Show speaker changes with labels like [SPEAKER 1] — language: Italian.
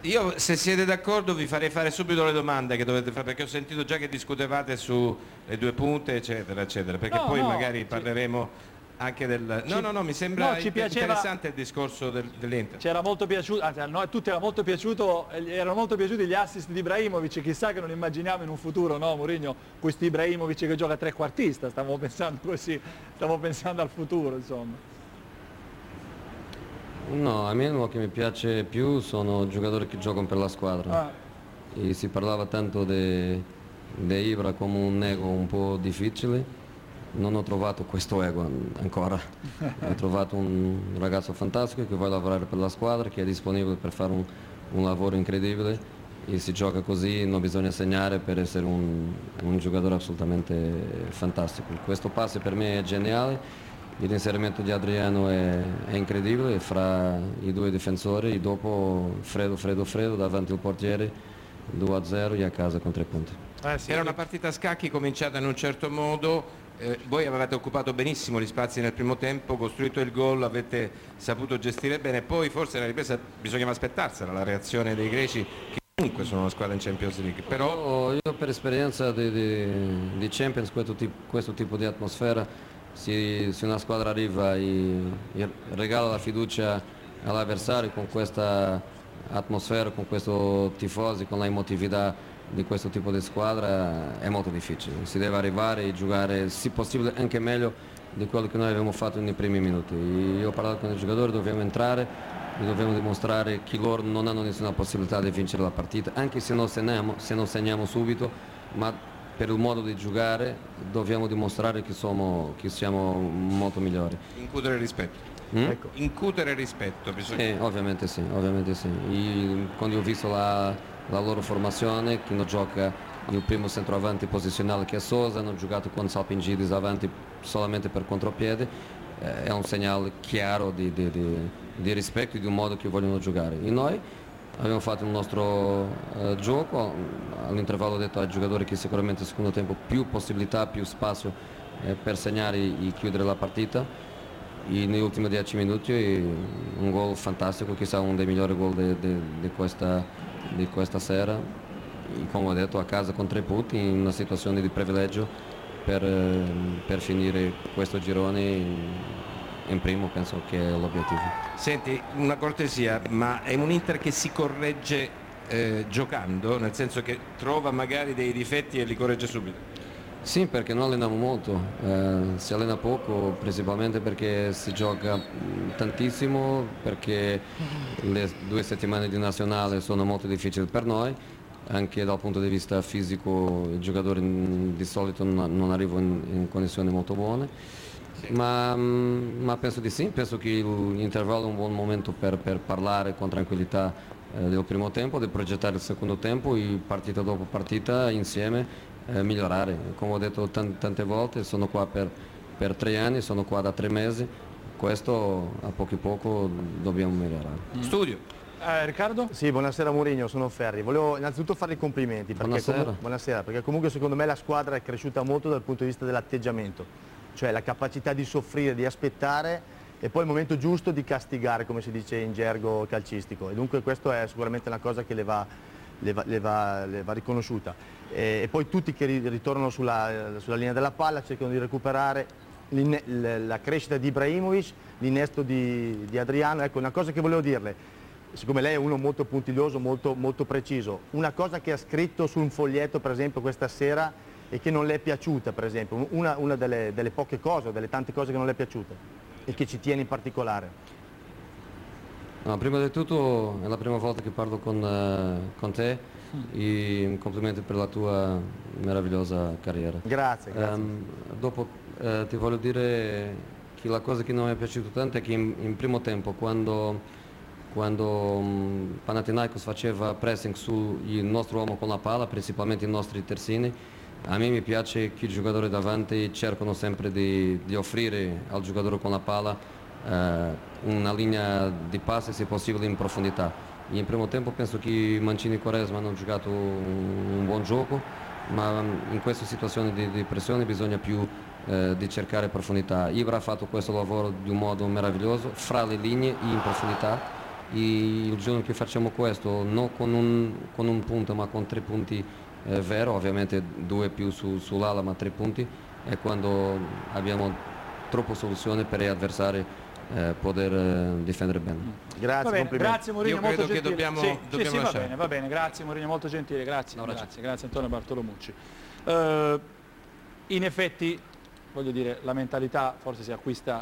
[SPEAKER 1] io se siete d'accordo vi farei fare subito le domande che dovete fare, perché ho sentito già che discutevate sulle due punte eccetera eccetera, perché poi magari parleremo anche del... No, mi sembra
[SPEAKER 2] ci piaceva,
[SPEAKER 1] interessante il discorso dell'Inter.
[SPEAKER 2] C'era molto piaciuto, anzi a noi tutti era molto piaciuto, erano molto piaciuti gli assist di Ibrahimovic, chissà che non immaginiamo in un futuro, no Mourinho, questo Ibrahimovic che gioca trequartista, stavo pensando così, stavo pensando al futuro insomma.
[SPEAKER 3] No, a me quello che mi piace più sono giocatori che giocano per la squadra. E si parlava tanto di Ibra come un ego un po' difficile. Non ho trovato questo ego ancora, ho trovato un ragazzo fantastico che vuole lavorare per la squadra, che è disponibile per fare un lavoro incredibile e si gioca così, non bisogna segnare per essere un giocatore assolutamente fantastico. Questo passo per me è geniale, l'inserimento di Adriano è incredibile fra i due difensori e dopo freddo davanti al portiere, 2-0 e a casa con 3 punti.
[SPEAKER 1] Era una partita a scacchi cominciata in un certo modo. Voi avevate occupato benissimo gli spazi nel primo tempo, costruito il gol, avete saputo gestire bene, poi forse nella ripresa bisognava aspettarsela la reazione dei greci, che comunque sono una squadra in Champions League. Però
[SPEAKER 3] io per esperienza di Champions, questo tipo di atmosfera, se una squadra arriva e regala la fiducia all'avversario con questa atmosfera, con questo tifosi, con la emotività di questo tipo di squadra, è molto difficile. Si deve arrivare e giocare, se possibile, anche meglio di quello che noi abbiamo fatto nei primi minuti. Io ho parlato con i giocatori, dobbiamo entrare e dobbiamo dimostrare che loro non hanno nessuna possibilità di vincere la partita, anche se non segniamo subito, ma per il modo di giocare dobbiamo dimostrare che siamo molto migliori.
[SPEAKER 1] Incutere rispetto. Ecco. Incutere rispetto bisogna.
[SPEAKER 3] Ovviamente sì. Quando ho visto la loro formazione, che non gioca il primo centroavanti posizionale che è Sosa, hanno giocato con Salpingidis avanti solamente per contropiede, è un segnale chiaro di rispetto e di un modo che vogliono giocare. E noi abbiamo fatto il nostro gioco, all'intervallo ho detto ai giocatori che sicuramente nel secondo tempo più possibilità, più spazio per segnare e chiudere la partita. E negli ultimi 10 minuti un gol fantastico, chissà uno dei migliori gol di questa sera, e come ho detto a casa con 3 punti in una situazione di privilegio per finire questo girone in primo, penso che è l'obiettivo.
[SPEAKER 1] Senti, una cortesia, ma è un Inter che si corregge giocando, nel senso che trova magari dei difetti e li corregge subito?
[SPEAKER 3] Sì, perché non alleniamo molto, si allena poco, principalmente perché si gioca tantissimo, perché le 2 settimane di nazionale sono molto difficili per noi, anche dal punto di vista fisico i giocatori di solito non arrivano in condizioni molto buone, ma penso di sì, penso che l'intervallo è un buon momento per parlare con tranquillità del primo tempo, di progettare il secondo tempo e partita dopo partita insieme migliorare. Come ho detto tante volte, sono qua per 3 anni, sono qua da 3 mesi, questo a poco dobbiamo migliorare.
[SPEAKER 1] Studio.
[SPEAKER 2] Riccardo?
[SPEAKER 4] Sì, buonasera Mourinho, sono Ferri. Volevo innanzitutto fare i complimenti perché buonasera, perché comunque secondo me la squadra è cresciuta molto dal punto di vista dell'atteggiamento, cioè la capacità di soffrire, di aspettare e poi il momento giusto di castigare, come si dice in gergo calcistico, e dunque questo è sicuramente una cosa che le va riconosciuta. E poi tutti che ritornano sulla linea della palla cercano di recuperare la crescita di Ibrahimovic, l'innesto di Adriano. Ecco, una cosa che volevo dirle, siccome lei è uno molto puntiglioso, molto preciso, una cosa che ha scritto su un foglietto per esempio questa sera e che non le è piaciuta, per esempio, una delle poche cose, delle tante cose che non le è piaciuta e che ci tiene in particolare.
[SPEAKER 3] No, prima di tutto è la prima volta che parlo con te e complimenti per la tua meravigliosa carriera.
[SPEAKER 4] Grazie.
[SPEAKER 3] Dopo ti voglio dire che la cosa che non mi è piaciuta tanto è che in primo tempo quando Panathinaikos faceva pressing sul nostro uomo con la palla, principalmente i nostri terzini, a me mi piace che i giocatori davanti cercano sempre di offrire al giocatore con la palla una linea di passi se possibile in profondità. In primo tempo penso che Mancini e Quaresma hanno giocato un buon gioco, ma in questa situazione di pressione bisogna più di cercare profondità. Ibra ha fatto questo lavoro di un modo meraviglioso fra le linee e in profondità il giorno che facciamo questo, non con un punto ma con 3 punti vero, ovviamente 2 più sull'ala ma 3 punti, è quando abbiamo troppo soluzioni per gli avversari poter difendere bene.
[SPEAKER 4] Grazie,
[SPEAKER 2] bene, grazie Mourinho,
[SPEAKER 1] Io
[SPEAKER 2] molto
[SPEAKER 1] credo che
[SPEAKER 2] gentile.
[SPEAKER 1] dobbiamo
[SPEAKER 2] sì, va bene, grazie Mourinho, molto gentile, grazie Antonio Bartolomucci. In effetti, voglio dire, la mentalità forse si acquista